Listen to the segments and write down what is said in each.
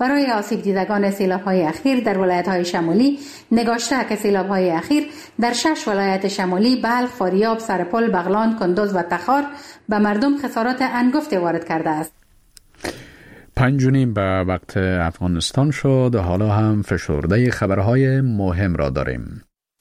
برای آسیب دیدگان سیلاب‌های اخیر در ولایت‌های شمالی نگاشته که سیلاب‌های اخیر در 6 ولایت شمالی بلخ، فاریاب، سرپل، بغلان، کندوز و تخار به مردم خسارات انگفتی وارد کرده است. 5:30 به وقت افغانستان شد. حالا هم فشرده خبرهای مهم را داریم.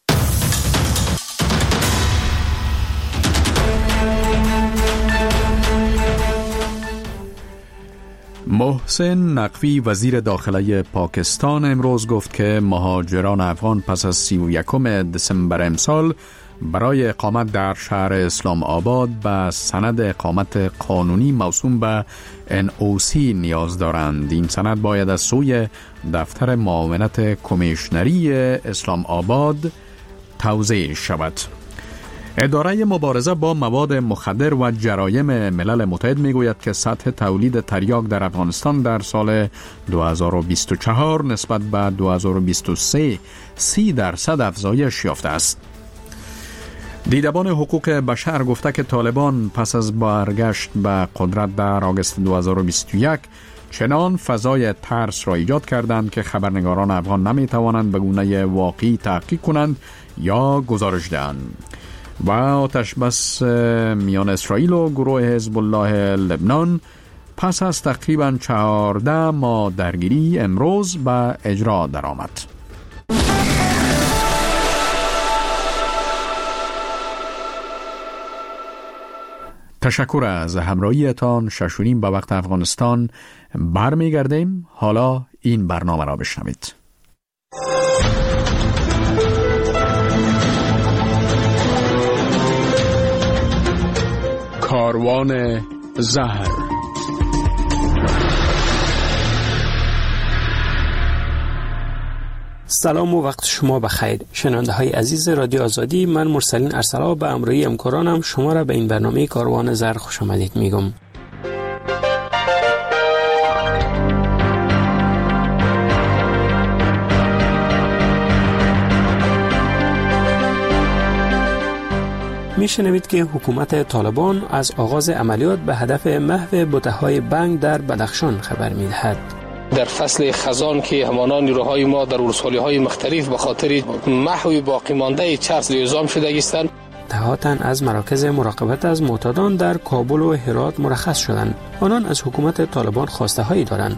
محسن نقوی وزیر داخله پاکستان امروز گفت که مهاجران افغان پس از 31 دسامبر امسال برای اقامت در شهر اسلام آباد به سند اقامت قانونی موسوم به NOC نیاز دارند. این سند باید از سوی دفتر معاونت کمیشنری اسلام آباد توزیع شود. اداره مبارزه با مواد مخدر و جرایم ملل متحد میگوید که سطح تولید تریاک در افغانستان در سال 2024 نسبت به 2023 30% افزایش یافته است. دیدبان حقوق بشر گفته که طالبان پس از برگشت به قدرت در آگوست 2021 چنان فضای ترس را ایجاد کردند که خبرنگاران افغان نمیتوانند به گونه واقعی تحقیق کنند یا گزارش دهند. و آتش بس میان اسرائیل و گروه حزب الله لبنان پس از تقریباً 14 ماه درگیری امروز به اجرا درآمد. تشکر از همراهیتان. 6:30 به وقت افغانستان برمیگردیم. حالا این برنامه را بشنوید. کاروان زهر. سلام و وقت شما بخیر. شنونده های عزیز رادیو آزادی، من مرسلین ارسلا به همراهی همکارانم شما را به این برنامه کاروان زهر خوش آمدید میگم. میشنوید که حکومت طالبان از آغاز عملیات به هدف محو بته‌های بنگ در بدخشان خبر می‌دهد. در فصل خزان که همانان نیروهای ما در ولسوالی‌های مختلف به خاطر محو باقی مانده چرس اعزام شده هستند. دهاتن از مراکز مراقبت از معتادان در کابل و هرات مرخص شدند. آنان از حکومت طالبان خواسته هایی دارند.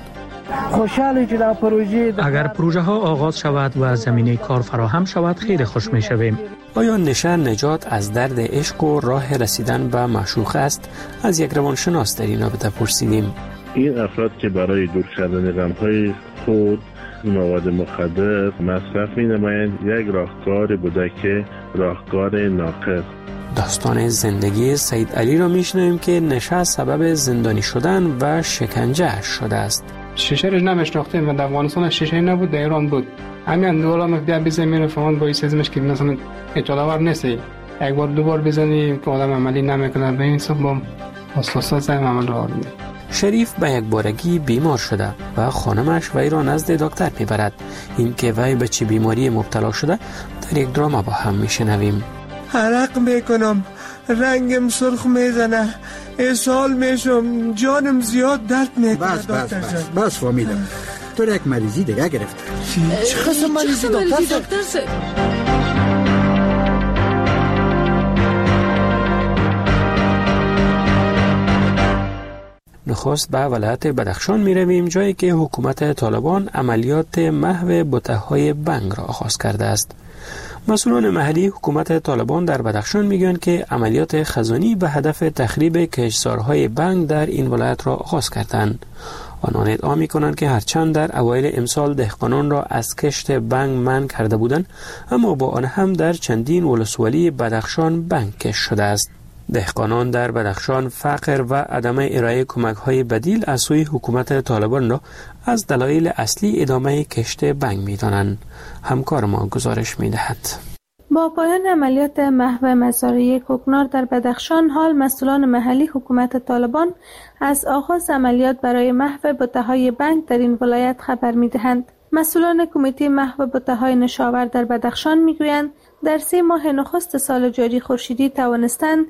اگر پروژه ها آغاز شود و زمینه کار فراهم شود خیلی خوش می شویم. آیا نشه نجات از درد عشق و راه رسیدن به معشوق است؟ از یک روانشناس در این رابطه پرسیدیم. این افراد که برای دور کردن غم‌های خود مواد مخدر مصرف می‌نمایند یک راهکار بوده که راهکار ناقص. داستان زندگی سید علی را میشنویم که نشه سبب زندانی شدن و شکنجه شده است. شیشه رو نمیشناختیم و در افغانستان شیشه نبود، در ایران بود. همین دولا مفدی بزنیم فهمون با سیزمش که مثلا اطلاعات نیست. یک بار دو بار بزنیم که آدم عملی نمیکنه، به این سبب با اساسات عمل را میده. شریف به یک بارگی بیمار شده و خانمش وی را نزد دکتر میبرد. این که وی به چه بیماری مبتلا شده در یک دراما با هم میشنویم. عرق میکنم، رنگم سرخ میزنه، اسهال میشم، جانم زیاد درد میکنه. بس فهمیدم. تو یک مریضی دیگه گرفته. چه قسم مریضی دکتر صاحب؟ نخست به ولایت بدخشان می رویم، جایی که حکومت طالبان عملیات محو بته‌های بنگ را آغاز کرده است. مسئولان محلی حکومت طالبان در بدخشان میگویند که عملیات خزانی به هدف تخریب کشتزارهای بنگ در این ولایت را آغاز کردند. آنان ادعا می‌کنند که هرچند در اوایل امسال دهقانان را از کشت بنگ منع کرده بودند، اما با آن هم در چندین ولسوالی بدخشان بنگ کشت شده است. دهقانان در بدخشان فقر و عدم ارائه کمک‌های بدیل از سوی حکومت طالبان را از دلایل اصلی ادامه کشت بنگ می‌دانند. همکار ما گزارش می‌دهد. با پایان عملیات محو مزارع کوکنار در بدخشان، حال مسئولان محلی حکومت طالبان از آغاز عملیات برای محو بته‌های بنگ در این ولایت خبر می‌دهند. مسئولان کمیته محو بته‌های نشاور در بدخشان می‌گویند در 3 ماه نخست سال جاری خورشیدی توانستند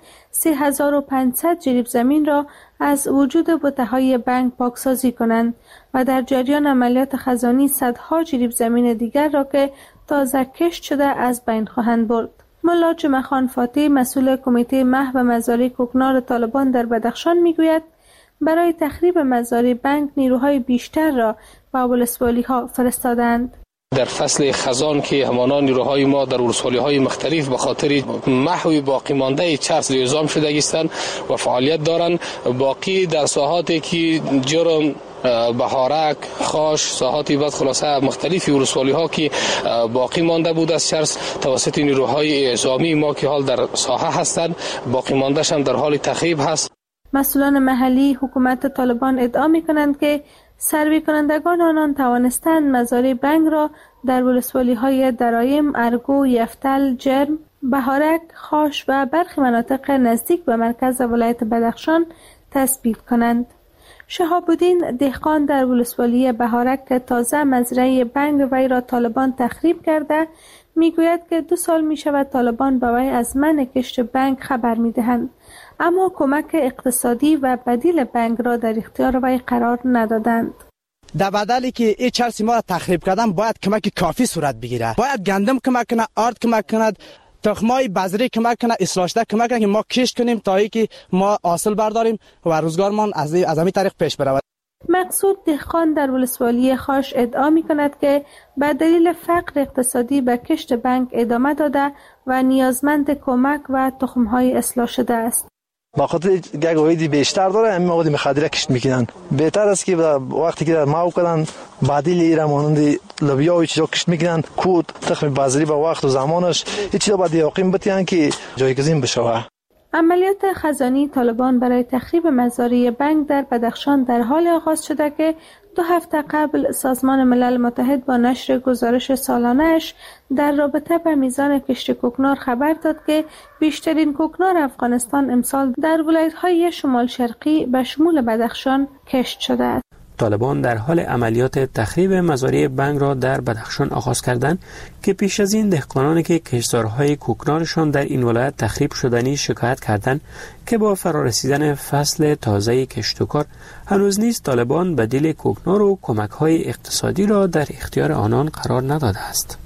3500 جریب زمین را از وجود بته‌های بنک پاکسازی کنند و در جریان عملیات خزانی صدها جریب زمین دیگر را که تازه کشت شده از بین خواهند برد. ملا جمعخان فاتح مسئول کمیته محو مزارع کوکنار طالبان در بدخشان میگوید برای تخریب مزارع بنک نیروهای بیشتر را به ولسوالی‌ها فرستادند. در فصل خزان که همانان نیروهای ما در ولسوالی‌های مختلف به خاطر محو باقی مانده چرس اعزام شده هستند و فعالیت دارند. باقی در ساحاتی که جرم، بهارک، خاش، ساحاتی بعد خلاصه مختلفی ولسوالی‌ها که باقی مانده بود از چرس توسط نیروهای اعزامی ما که حال در ساحه هستند، باقی مانده‌اش هم در حال تخریب هست. مسئولان محلی حکومت طالبان ادعا می‌کنند که سروی کنندگان آنان توانستند مزارع بنگ را در ولسوالی‌های درایم، ارگو، یفتل، جرم، بهارک، خاش و برخی مناطق نزدیک به مرکز ولایت بدخشان تثبیت کنند. شهاب الدین دهقان در ولسوالی بهارک که تازه مزرعه بنگ وی را طالبان تخریب کرده میگوید که 2 سال می شود طالبان به وی از منع کشت بنگ خبر می دهند، اما کمک اقتصادی و بدیل بنگ را در اختیار وی قرار ندادند. در بدلی که این چرس ما را تخریب کردن باید کمک کافی صورت بگیره. باید گندم کمک کنه، آرد کمک کنه، تخمای بذری کمک کنه، اصلاح شده کمک کنه که ما کشت کنیم تا اینکه ما حاصل برداریم و روزگارمان از همین طریق پیش برود. مقصود دهقان در ولسوالی خاش ادعا می کند که به دلیل فقر اقتصادی به کشت بنگ ادامه داده و نیازمند کمک و تخمهای اصلاح شده است. با خاطر گاگویدی بیشتر داره همین مواد مخدره کشت میکنن. بهتر است که وقتی که ماو کردن بدیل ایران مانند لوبیا و چیزا کشت میکنن، کود، تخم بذری با وقت و زمانش هیچ چیزا باید یقین بتیان که جایگزین بشه. عملیات خزانی طالبان برای تخریب مزارع بنگ در بدخشان در حال آغاز شده که 2 هفته قبل سازمان ملل متحد با نشر گزارش سالانه‌اش در رابطه با میزان کشت کوکنار خبر داد که بیشترین کوکنار افغانستان امسال در ولایت‌های شمال شرقی به شمول بدخشان کشت شده است. طالبان در حال عملیات تخریب مزارع بنگ را در بدخشان آغاز کردند که پیش از این دهقانانی که کشتزارهای کوکنارشان در این ولایت تخریب شدنی شکایت کردند که با فرارسیدن فصل تازه کشت و کار هنوز نیز طالبان بدیل کوکنار و کمک‌های اقتصادی را در اختیار آنان قرار نداده است.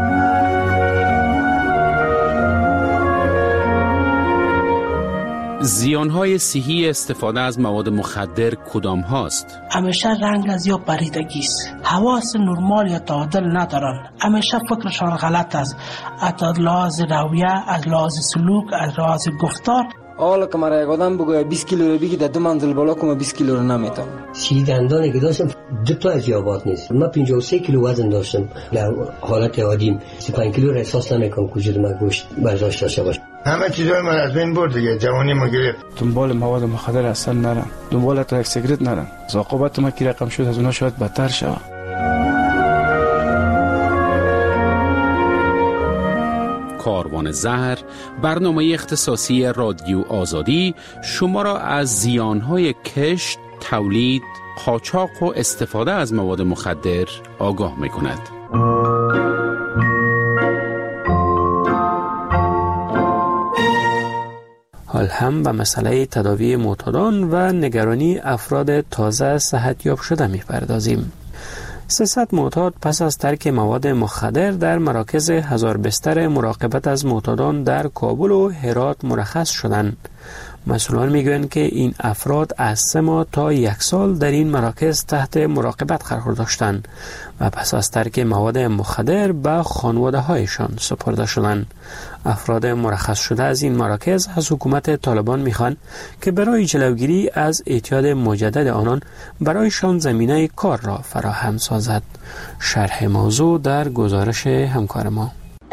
زیانهای صحی استفاده از مواد مخدر کدام هاست؟ همیشه رنگ از یا پریدگی است. حواس نرمال یا تعادل ندارن. همیشه فکرشان غلط است. از لحاظ رویه، از لحاظ سلوک، از لحاظ گفتار. حالا که مرا یک آدم بگوید 20 کیلو رو بگی در 2 منزل بالا کنم 20 کیلو رو نمیتونم. 30 دندانی که داشتم 2 تا از یابات نیست. من 53 کیلو وزن داشتم. در حالت عادی 35 کیلو را احساس نمیکنم که وجود من گوشت برداشت داشته باشه. همه چیزای من از بین برد دیگه، جوانی ما گرفت. دنبال مواد مخدر اصلا نرم، دنبال تا یک سیگرت نرم. عاقبت ما کی رقم شد از اونها شاید بدتر شود. کاروان زهر، برنامه اختصاصی رادیو آزادی شما را از زیانهای کشت، تولید، قاچاق و استفاده از مواد مخدر آگاه می‌کند. حال هم به مسئله تداوی معتادان و نگرانی افراد تازه صحتیاب شده می‌پردازیم. 300 معتاد پس از ترک مواد مخدر در مراکز 1000 بستر مراقبت از معتادان در کابل و هرات مرخص شدند. مسئولان میگویند که این افراد از 3 ماه تا 1 سال در این مراکز تحت مراقبت قرار داشتند و پس از ترک مواد مخدر به خانواده هایشان سپرده شدند. افراد مرخص شده از این مراکز از حکومت طالبان میخوان که برای جلوگیری از اعتیاد مجدد آنان برایشان زمینه کار را فراهم سازد. شرح موضوع در گزارش همکار ما.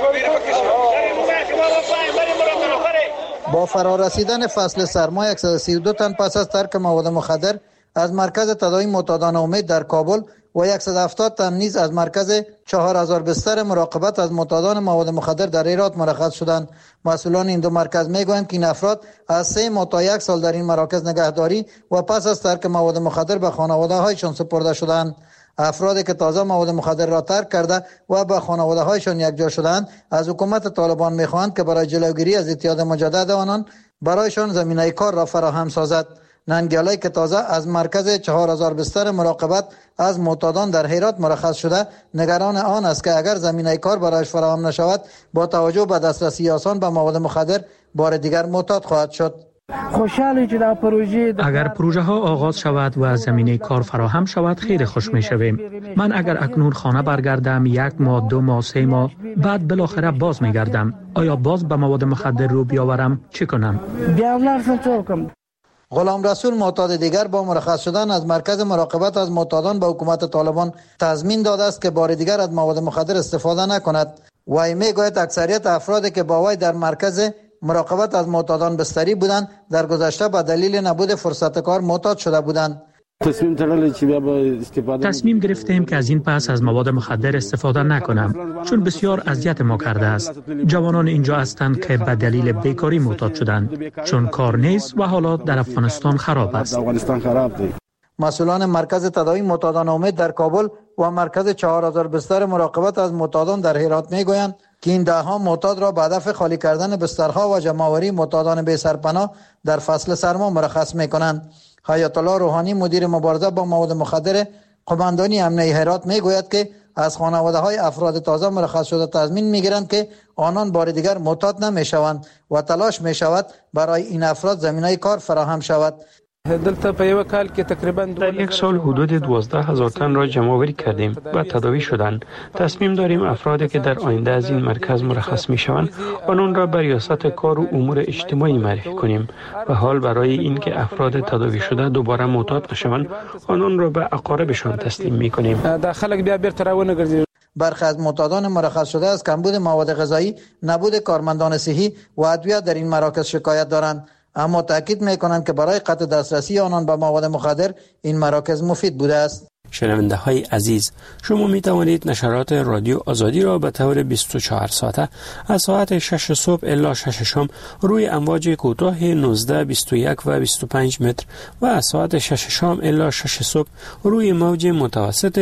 با فرارسیدن فصل سرما 132 تن پس از ترک مواد مخدر از مرکز تداوی معتادان امید در کابل و 170 تن نیز از مرکز 4000 بستر مراقبت از معتادان مواد مخدر در هرات مرخص شدند. مسئولان این 2 مرکز میگویند که این افراد از 3 ماه تا 1 سال در این مراکز نگهداری و پس از ترک مواد مخدر به خانواده هایشان سپرده شدند. افرادی که تازه مواد مخدر را ترک کرده و به خانواده‌هایشان یکجا شدند از حکومت طالبان می‌خواهند که برای جلوگیری از اعتیاد مجدد آنان برایشان زمینه کار را فراهم سازد. ننگیالی که تازه از مرکز 4000 بستر مراقبت از معتادان در هرات مرخص شده نگران آن است که اگر زمینه کار برایش فراهم نشود با توجه به دسترسی آسان به مواد مخدر بار دیگر معتاد خواهد شد. اگر پروژه ها آغاز شود و زمینه کار فراهم شود خیلی خوش می شویم. من اگر اکنون خانه برگردم 1 ماه 2 ماه 3 ماه بعد بالاخره باز می گردم، آیا باز به مواد مخدر رو بیاورم چی کنم؟ غلام رسول معتاد دیگر با مرخص شدن از مرکز مراقبت از معتادان به حکومت طالبان تضمین داده است که بار دیگر از مواد مخدر استفاده نکند. وی میگوید اکثریت افرادی که با وی در مرکز مراقبت از معتادان بستری بودند در گذشته به دلیل نبود فرصت کار معتاد شده بودند. تصمیم گرفتیم که از این پس از مواد مخدر استفاده نکنم چون بسیار اذیت ما کرده است. جوانان اینجا هستند که به دلیل بیکاری معتاد شدند چون کار نیست و حالات در افغانستان خراب است. مسئولان مرکز تداوی معتادان امید در کابل و مرکز 4000 بستر مراقبت از معتادان در هرات میگویند که این دهها معتاد را به هدف خالی کردن بسترها و جمع‌آوری معتادان بی سرپناه در فصل سرما مرخص میکنند. حیات الله روحانی مدیر مبارزه با مواد مخدر قماندانی امنیه هرات میگوید که از خانواده‌های افراد تازه مرخص شده تضمین میگیرند که آنان بار دیگر معتاد نمیشوند و تلاش میشود برای این افراد زمینه کار فراهم شود. در یک سال حدود 12,000 تن را جمع آوری کردیم و تداوی شدند. تصمیم داریم افرادی که در آینده از این مرکز مرخص می شوند آنان را به ریاست کار و امور اجتماعی معرفی کنیم و حال برای اینکه افراد تداوی شده دوباره معتاد نشوند آنان را به اقاربشان تسلیم می کنیم. برخی از معتادان مرخص شده از کمبود مواد غذایی، نبود کارمندان صحی و ادویه در این مراکز شکایت دارند، اما تاکید میکنند که برای قطع دسترسی آنان به مواد مخدر این مراکز مفید بوده است. شنونده های عزیز، شما می توانید نشرات رادیو آزادی را به طور 24 ساعته از ساعت 6 صبح الی 6 شام روی امواج کوتاه 19، 21 و 25 متر و از ساعت 6 شام الی 6 صبح روی موج متوسط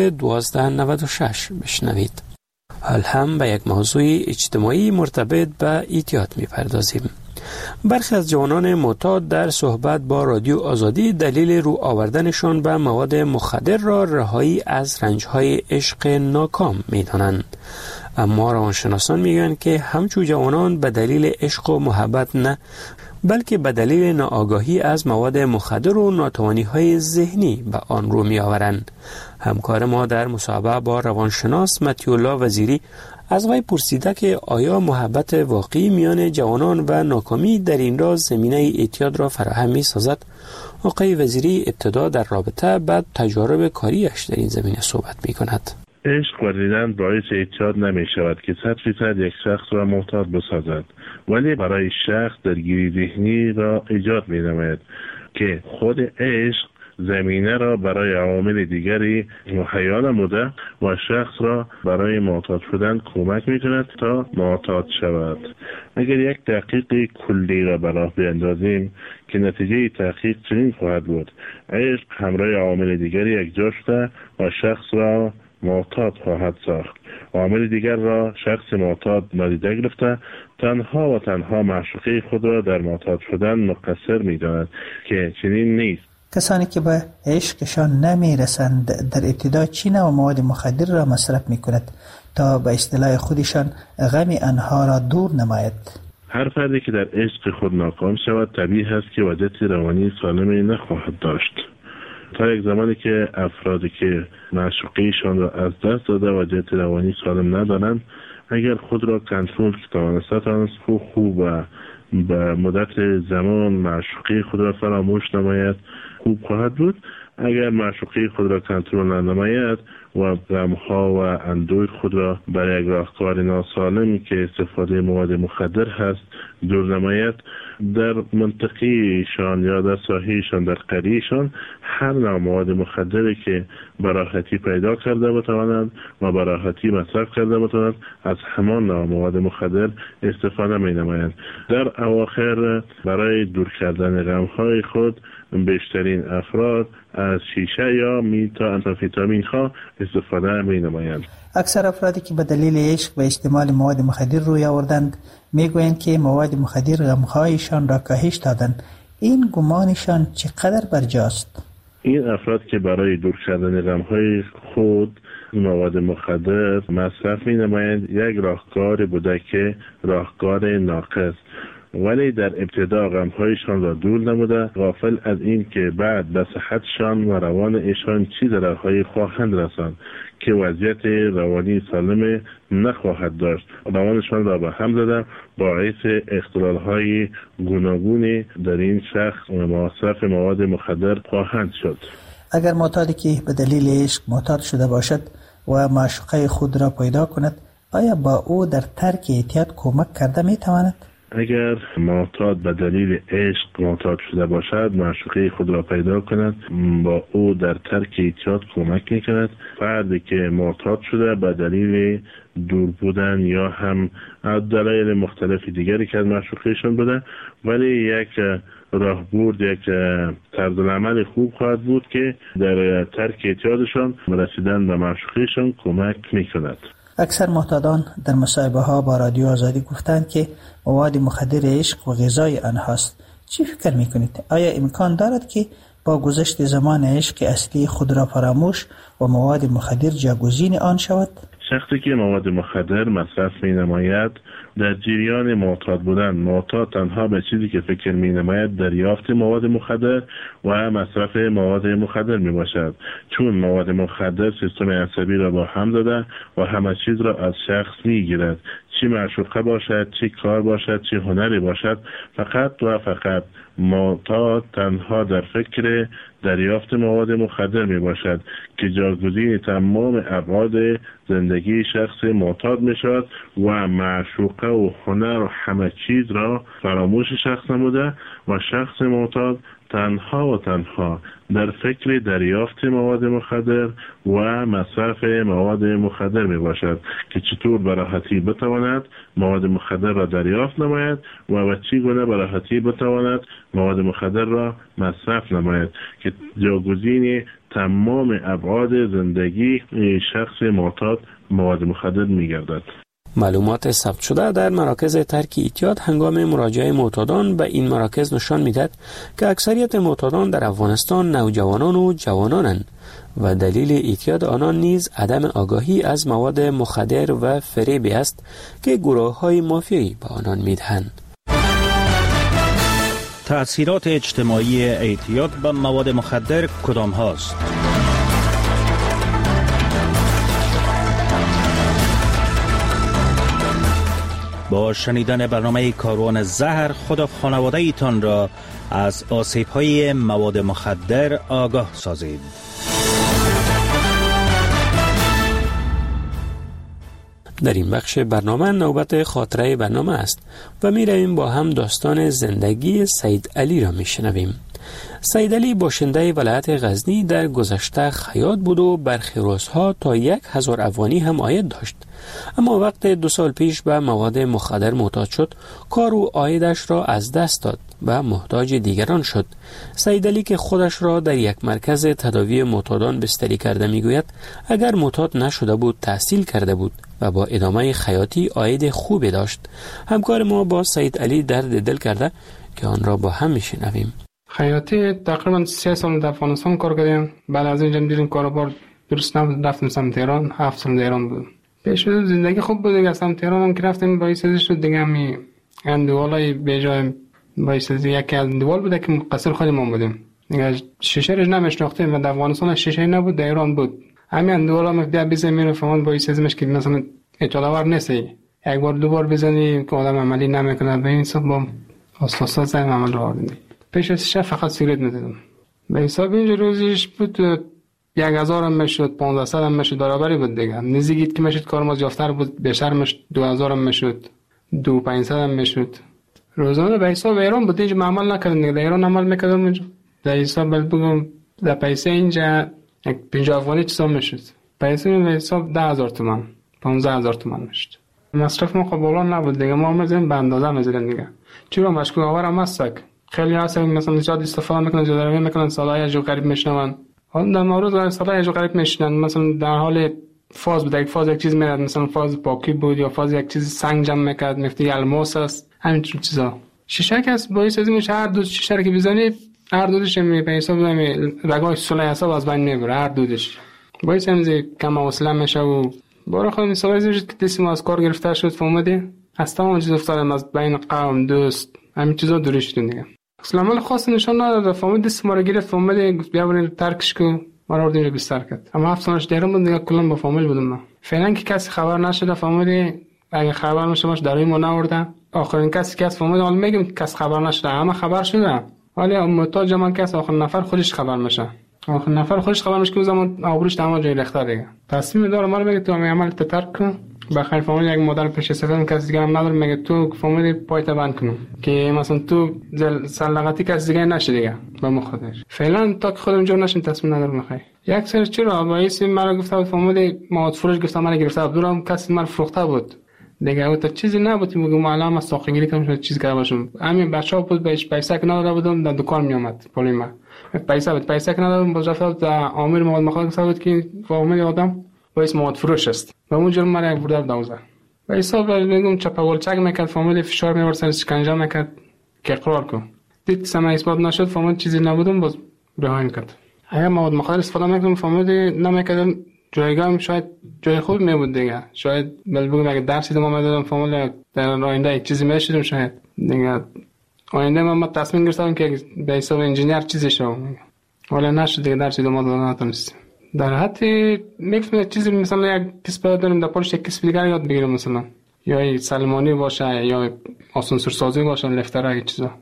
1296 بشنوید. حال هم به یک موضوع اجتماعی مرتبط به اعتیاد می پردازیم. برخی از جوانان معتاد در صحبت با رادیو آزادی دلیل رو آوردنشان به مواد مخدر را رهایی از رنجهای عشق ناکام می‌دانند. اما روانشناسان میگویند که همچون جوانان به دلیل عشق و محبت نه، بلکه به دلیل ناآگاهی از مواد مخدر و ناتوانی‌های ذهنی به آن رو می‌آورند. همکار ما در مصاحبه با روانشناس متی‌الله وزیری از وی پرسیده که آیا محبت واقعی میان جوانان و ناکامی در این راز زمینه اعتیاد را فراهم می‌سازد؟ آقای وزیری ابتدا در رابطه بعد تجارب کاریش در این زمینه صحبت می‌کند. عشق ورزیدن باعث اعتیاد نمی شود که 100% یک شخص را معتاد بسازد، ولی برای شخص درگیری ذهنی را ایجاد می نماید که خود عشق زمینه را برای عوامل دیگری مهیا نموده و شخص را برای معتاد شدن کمک می کند تا معتاد شود. اگر یک تحقیق کلی را به راه بیندازیم که نتیجه تحقیق چنین خواهد بود: عشق همراه عوامل دیگری یکجا شده و شخص را معتاد خواهد ساخت. عامل دیگر را شخص معتاد نادیده گرفته تنها و تنها معشوقه خود را در معتاد شدن مقصر می داند که چنین نیست. کسانی که به عشقشان نمی رسند در ابتدا چی نوع مواد مخدر را مصرف می کند تا به اصطلاح خودشان غم آنها را دور نماید؟ هر فردی که در عشق خود ناکام شود طبیعی است که وضعیت روانی سالمی نخواهد داشت. تا یک زمانی که افرادی که معشوقیشان را از دست داده و وضعیت روانی سالم ندارند، اگر خود را کنترل توانستند خوب و به مدت زمان معشوقی خود را فراموش نماید خوب خواهد بود. اگر معشوقی خود را کنترل ننماید و غمها و اندوه خود را برای یک راهکار ناسالمی که استفاده مواد مخدر هست دور نماید، در منطقه‌شان یا در ساحه‌شان در قریه‌شان هر نوع مواد مخدری که براحتی پیدا کرده بتوانند و براحتی مصرف کرده بتوانند از همان نوع مواد مخدر استفاده می‌نمایند. در اواخر برای دور کردن غم‌های خود بیشترین افراد از شیشه یا میتا آمفیتامین ها استفاده می نمایند. اکثر افرادی که به دلیل عشق به استعمال مواد مخدر روی آوردند میگویند که مواد مخدر غمهایشان را کاهش دادند. این گمانشان چقدر برجاست؟ این افراد که برای دور کردن غمهای خود مواد مخدر مصرف می نمایند یک راهکار بوده که راهکار ناقص، ولی در ابتدا غمهایشان را دور نموده، غافل از این که بعد به صحتشان و روان ایشان چه ضررهایی خواهند رساند که وضعیت روانی سالم نخواهد داشت. روانشان را به هم زده باعث اختلال‌های گوناگون در این شخص مصرف مواد مخدر خواهند شد. اگر معتادی که به دلیل عشق معتاد شده باشد و معشوقه خود را پیدا کند، آیا با او در ترک اعتیاد کمک کرده میتواند؟ اگر معتاد به دلیل عشق معتاد شده باشد، معشوقه خود را پیدا کند، با او در ترک اعتیاد کمک میکند. فردی که معتاد شده به دلیل دور بودن یا هم دلایل مختلف دیگری که از معشوقهشان بوده، ولی یک راهبرد، یک طرزالعمل خوب خواهد بود که در ترک اعتیادشان رسیدن به معشوقهشان کمک میکند. اکثر معتادان در مصاحبه ها با رادیو آزادی گفتند که مواد مخدر عشق و غذای آنهاست. چی فکر میکنید؟ آیا امکان دارد که با گذشت زمان عشق اصلی خود را فراموش و مواد مخدر جاگزین آن شود؟ شخصی که مواد مخدر مصرف می نماید در جریان معتاد بودن، معتاد تنها به چیزی که فکر می نماید دریافت مواد مخدر و مصرف مواد مخدر می باشد، چون مواد مخدر سیستم عصبی را با هم زده و همه چیز را از شخص می گیرد، چه معشوقه باشد، چه کار باشد، چه هنری باشد. فقط و فقط معتاد تنها در فکر دریافت مواد مخدر می باشد که جاگزین تمام ابعاد زندگی شخص معتاد می شود و معشوقه و هنر و همه چیز را فراموش شخص نموده و شخص معتاد تنها و تنها در فکر دریافت مواد مخدر و مصرف مواد مخدر می باشد که چطور به راحتی بتواند مواد مخدر را دریافت نماید و به چگونه به راحتی بتواند مواد مخدر را مصرف نماید که جاگزین تمام ابعاد زندگی شخص معتاد مواد مخدر می گردد. معلومات ثبت شده در مراکز ترک اعتیاد هنگام مراجعه معتادان به این مراکز نشان می‌دهد که اکثریت معتادان در افغانستان نوجوانان و جوانانند و دلیل اعتیاد آنان نیز عدم آگاهی از مواد مخدر و فریب است که گروه‌های مافیایی به آنان می‌دهند. تأثیرات اجتماعی اعتیاد به مواد مخدر کدام هاست؟ با شنیدن برنامه کاروان زهر خود و خانواده ایتان را از آسیب‌های مواد مخدر آگاه سازید. در این بخش برنامه نوبت خاطره برنامه است و می رویم با هم داستان زندگی سید علی را می شنویم. سید علی باشنده ولایت غزنی در گذشته خیاط بود و برخی روزها تا 1000 افغانی هم عاید داشت، اما وقت 2 سال پیش به مواد مخدر معتاد شد، کار و عایدش را از دست داد و محتاج دیگران شد. سید علی که خودش را در یک مرکز تداوی معتادان بستری کرده میگوید اگر معتاد نشده بود تحصیل کرده بود و با ادامه خیاطی عاید خوبی داشت. همکار ما با سید علی درد دل کرده که آن را با هم میشنویم. خیاطی تقریبا 3 سال در افغانستان کار کردم. بعد از اینجا دیدم کاروبار درست نبود، رفتم سمت تهران. 7 سال در ایران بودم. پیش زندگی خوب بود دیگه. سمت تهران هم که رفتم باعث شد دیگه می اندوالای به جای باعث یک اندوال بود که مقصر خودم بودم دیگه. شیشه رو نمیشناختم و در افغانستان شیشه نبود، در ایران بود. همین اندوالا مفدی بزنی رو فهمون باعث ازمش که مثلا اطلاعات نیستی، یک بار 2 بار بزنی که آدم عملی نمیکنه. به این حساب با استاد زدم عمل رو آوردم. پیش از شب فقط سیگرت می‌زدم. به حساب اینجا روزیش بود 1000 هم میشد، 1500 هم میشد، برابری بود دیگه. نزدیک که میشد کار ما یافتر بود، بیشتر میشد 2000 هم میشد، 2500 هم میشد. روزانه به حساب ایران بود. اینجا عمل نکردم دیگه. در ایران عمل میکردم اینجا. در حساب بگم در پیسه اینجا 50 افغانی چیزا میشد. پیسه به حساب 10000 تومان، 15000 تومان میشد. مصرف ما قبولان نبود دیگه. ما میزنیم به اندازه میزنیم دیگه. چرا مشکل آورم هستک خیلی هستن مثلا زیاد استفاده میکنن، زیاد روی میکنن، صدای عجیب غریب میشنون. حالا در مورد صدای عجیب غریب میشنن، مثلا در حال فاز بود، یک فاز یک چیز میاد، مثلا فاز پاکی بود یا فاز یک چیز سنگ جمع میکرد، میفته الماس است، همین چیزا. شیشه که است باعث از اینکه هر دو شیشه رو که بزنی هر دودش به حساب رگای صلح حساب از بین میبره، هر دودش باعث همین کم حوصله میشه و بارا خود مثلا که دستم از کار گرفته شد، فهمیدی از تمام چیز افتادم، از بین قوم دوست همین چیزا دوری شدیم دیگه. اصلا عمل خاص نشان نداد، فهمید دست ما رو گرفت، فهمید گفت بیا بریم ترکش کو، ما رو آوردیم بستر کرد. اما 7 سالش دیگه بود دیگه، کلا با فامیل بودم من. فعلا که کسی خبر نشده، فهمیدی اگه خبر نشه باش در این ما نورده. آخرین کسی که از فهمید حال میگم کس خبر نشده، اما خبر شده. ولی محتاج من کس آخر نفر خودش خبر میشه. آخر نفر خودش خبر میشه که زمان آبروش تمام جای ریخته دیگه. تصمیم داره ما رو میگه تو عمل ترک کن. بخیر فامیل یک مدل پیش سفر کسی دیگه هم نداره، میگه تو فامیل پایت بند کنم که مثلا تو سلغتی کسی دیگه نشه دیگه با ما خودش. فعلا تا که خودم جور نشم تصمیم ندارم بخیر. یک سر چرا باعث مرا گفته بود فامیل مواد فروش گفتم من گرفته بود، دورم کسی من فروخته بود دیگه. او تا چیزی نبود میگم معلم از ساختگیری کنم شد چیز کرده باشم. همین بچه‌ها بود بهش پیسه که نداده بودم، در دکان میومد پولی ما پیسه بود، پیسه که ندادم باز رفت در عامل مواد مخالف گفته بود که فامیل آدم باعث مواد فروش است و اون جرم مرا برده دوزه و حساب میگم چپاول چک میکرد، فامیل فشار میورد سر شکنجه میکرد که اقرار کن. دید سما اثبات نشد، فامیل چیزی نبودم باز رها کرد. اگه مواد مخدر استفاده میکردم فامیل نمیکردم، جایگاهم شاید جای خوب میبود دیگه. شاید بگم اگه درسی دادم میدادم فامیل در آینده یک چیزی میشدم، شاید دیگه آینده من تصمیم گرفتم که به حساب انجینیر چیزی شوم، ولی نشد دیگه. درسی دادم نتونستم. در حتی میگم چیزی مثلا یک کسب داریم در پولش یک کسب دیگر یاد بگیرم، مثلا یا سلمانی باشه یا آسانسور سازی باشه، لفتر یک چیزا.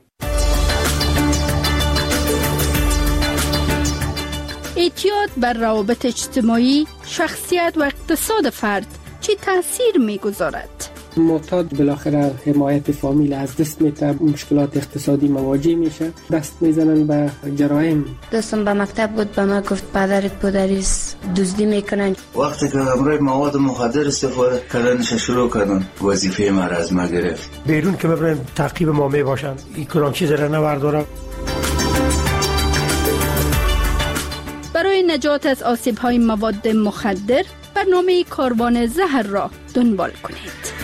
اعتیاد بر روابط اجتماعی، شخصیت و اقتصاد فرد چه تاثیر میگذارد؟ معتاد بالاخره حمایت فامیل از دست میده، مشکلات اقتصادی مواجه میشه، دست میزنن به جرایم. دوستم به مکتب بود، به ما گفت پدرت پدریس دزدی میکنن. وقتی که امروز مواد مخدر استفاده کردنش شروع کردن، وظیفه ما را از ما گرفت. بیرون که ببرن تعقیب ما میباشن، این کلان چیز را نبردارم. برای نجات از آسیب‌های مواد مخدر برنامه کاروان زهر را دنبال کنید.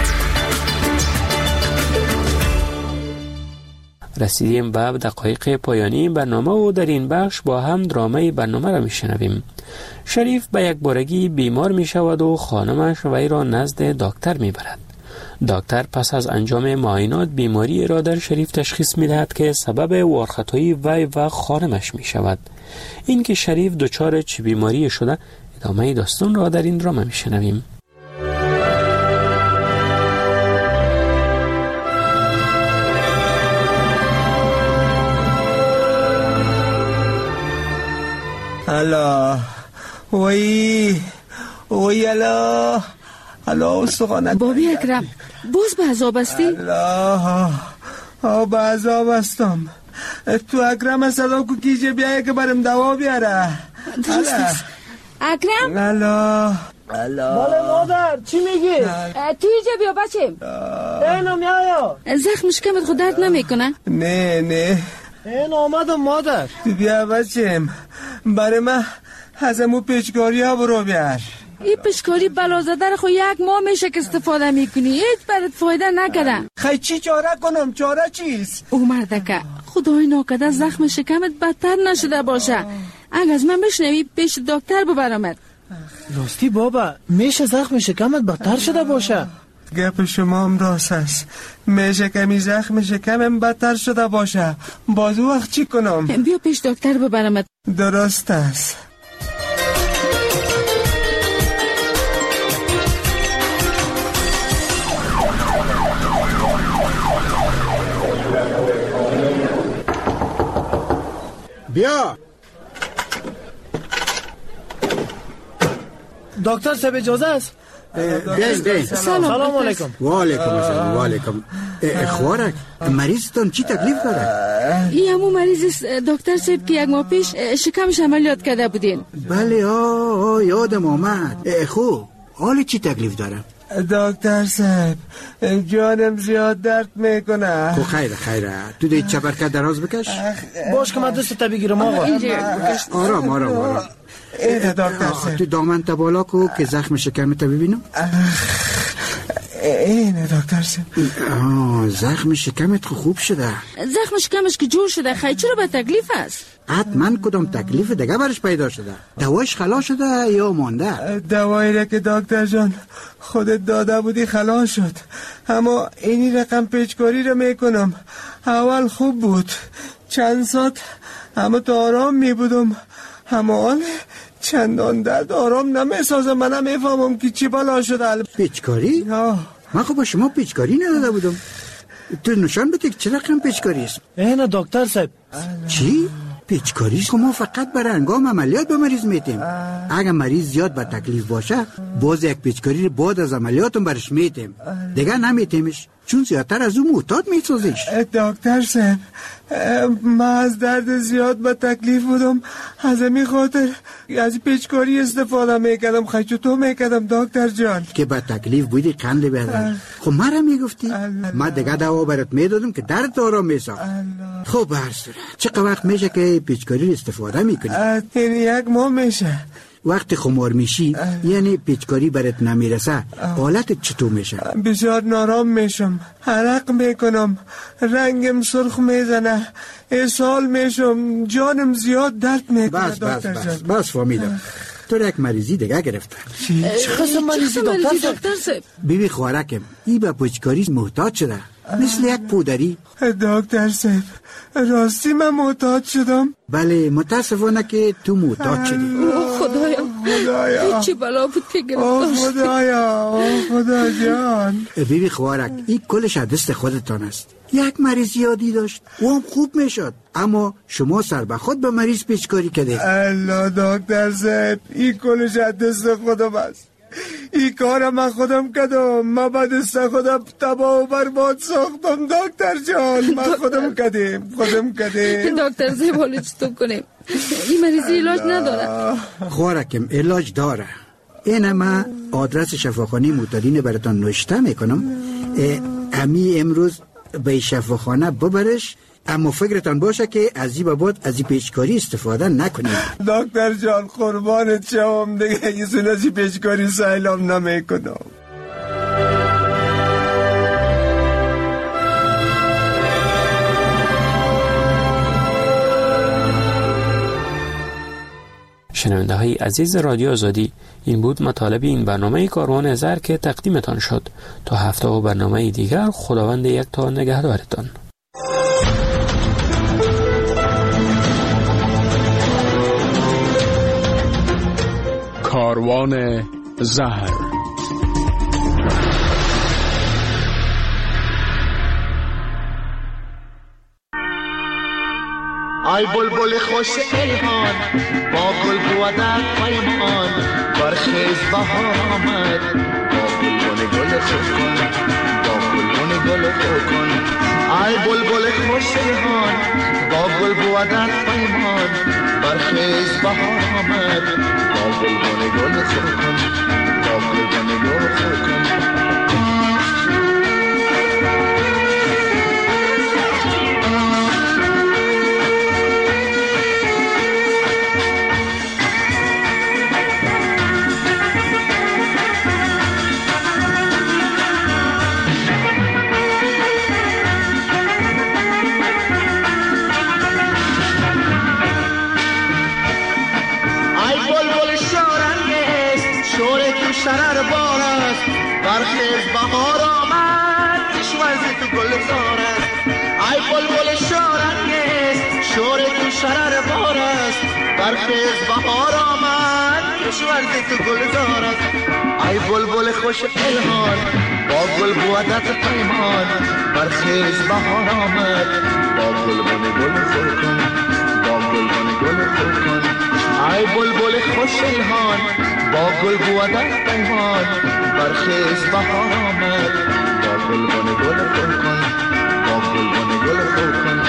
رسیدیم به دقایق پایانی برنامه و در این بخش با هم درامه برنامه را میشنویم. شریف به یک بارگی بیمار می شود و خانمش وی را نزد دکتر می برد. دکتر پس از انجام معاینات بیماری را در شریف تشخیص می دهد که سبب وارخطایی وی و خانمش می شود. این که شریف دچار چه بیماری شده، ادامه داستان را در این درامه می شنویم. الله وی الله استخوانت بابی اکرم باز به عذاب هستی؟ الله به عذاب هستم. تو اکرم صدا کو کیجه بیایه که برم دوا بیاره. درست است اکرم؟ الله بله مادر چی میگی؟ تو اینجا بیا بچیم. اینو میایا زخمش کمت خود درد نمیکنه؟ نه این آمدم مادر. بیا بچیم برای من ازمو پیچکاری ها برو بیار. این پیچکاری بلازده رو خود 1 ماه میشه که استفاده میکنی، هیچ برات فایده نکرده. خیلی چی چاره کنم؟ چاره چیست؟ او مردکه خدای ناکده زخم شکمت بدتر نشده باشه. اگه از من بشنوی پیش دکتر ببرمت. راستی بابا میشه زخم شکمت بدتر شده باشه؟ گپ شما هم راست است، میشه کمی زخم شکمم بدتر شده باشه. بازو وقت چی کنم؟ بیا پیش دکتر ببرمت. درست است. بیا دکتر صاحب اجازه است؟ بین سلام علیکم. و علیکم السلام. و علیکم. خوارک مریضتان چی تکلیف داره؟ این همون مریض است دکتر صاحب که 1 ماه پیش شکمش عملیات کرده بودین. بله یادم آمد. خوب حال چی تکلیف داره؟ دکتر صاحب جانم زیاد درد میکنه. خب خیره تو دیگه چپرکه دراز بکش. باش که من دست بگیرم آقا. آرام اینه دکتر صاحب. تو دامن تا بالا کو که زخم شکمت ببینم. اینه دکتر صاحب. زخم شکمت خوب شده. زخم شکمش که جور شده خیلی چرا به تکلیف است؟ حتما کدام تکلیف دیگه برش پیدا شده؟ دوایش خلاص شده یا مانده؟ دوایی را که دکتر جان خودت داده بودی خلاص شد، اما اینی رقم پیچکاری را میکنم. اول خوب بود چند ساعت اما تو آرام میبودم، اما چندان درد آرام نمیسازم. من نمیفهمم که چی بلا شده. پیچکاری؟ من خب با شما پیچکاری نداده بودم. تو نشان بده که چه رقم پیچکاری است؟ اینه دکتر صاحب. چی؟ پیچکاری است؟ ما فقط برای انجام عملیات به مریض میتیم. اگر مریض زیاد با تکلیف باشه باز یک پیچکاری بعد از عملیاتم برش میتیم، دیگه نمیتیمش چون زیادتر از اون معتاد میسازیش. دکتر صاحب من از درد زیاد با تکلیف بودم، از همین خاطر از پیچکاری استفاده میکردم. خیلی تو میکردم دکتر جان که با تکلیف بودی قند بیادر. خب مرا میگفتی من دیگه دوا برات میدادم که درد آرام میسا. خب برسوره چقدر وقت میشه که پیچکاری استفاده میکنی؟ یک ماه میشه. وقتی خمار میشی یعنی پیچکاری برات نمیرسه حالت چطور میشه؟ بسیار نارام میشم، عرق میکنم، رنگم سرخ میزنه، اسهال میشم، جانم زیاد درد میکنه. بس فهمیدم تو یک مریضی دیگه گرفته. چه قسم مریضی دکتر صاحب؟ بیبی خوارکم ای به پیچکاری محتاج شده مثل یک پودری. دکتر صاحب راستی من محتاج شدم؟ بله متاسفانه که تو محتاج شدی. خدایا چی بلا بود که گرفتم. خدا جان. بیبی خوارک این کلش دست خودتان است. یک مریض یادی داشت و هم خوب میشد، اما شما سر به خود به مریض پیچکاری کرده. الله دکتر صاحب این کلش دست خودم است. این کار من خودم کردم. من با دست خودم تباه و برباد ساختم دکتر جان. من خودم کردم. دکتر صاحب حالا چطور کنیم؟ این مریضی علاج نداره؟ خوارکم علاج داره. این من آدرس شفاخانه معتادین براتان نوشته میکنم. امی امروز به شفاخانه ببرش، اما فکرتان باشه که از این بعد از این پیچکاری استفاده نکنید. دکتر جان قربانت شوم دیگه ایزون از این پیچکاری سهلم نمیکنم. شنونده های عزیز رادیو آزادی، این بود مطالب این برنامه کاروان زر که تقدیمتان شد. تا هفته و برنامه دیگر خداوند یک تا نگهدارتان. کاروان زهر. ای بلبل خوش الهان با گل بودت پیمان، برخیز بهار آمد با گلبن گل خود کن، با گلبن گل خود کن. ای بلبل خوش الهان با گل بودت پیمان، برخیز بهار آمد با گلبن گل خود کن، با گلبن گل خود کن. شرر بار است برخیز بهار آمد کشورز تو گلزار است. ای بلبل شارنگیز شور تو شرر بار است برخیز بهار آمد کشورز تو گلزار است. ای بلبل خوش الهان با گل بودت پیمان، برخیز بهار آمد با گلبن گل خود کن، با گلبن گل خود کن. ای بلبل خوش الهان با گل بودت پیمان، برخیز بهار آمد با گلبن گل خود کن، با گلبن گل خود کن.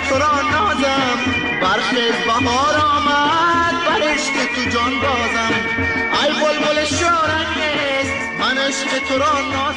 تو را نازم برخیز بهار آمد بر عشق تو جان بازم ای بلبل شورانگیز من عشق تو را نازم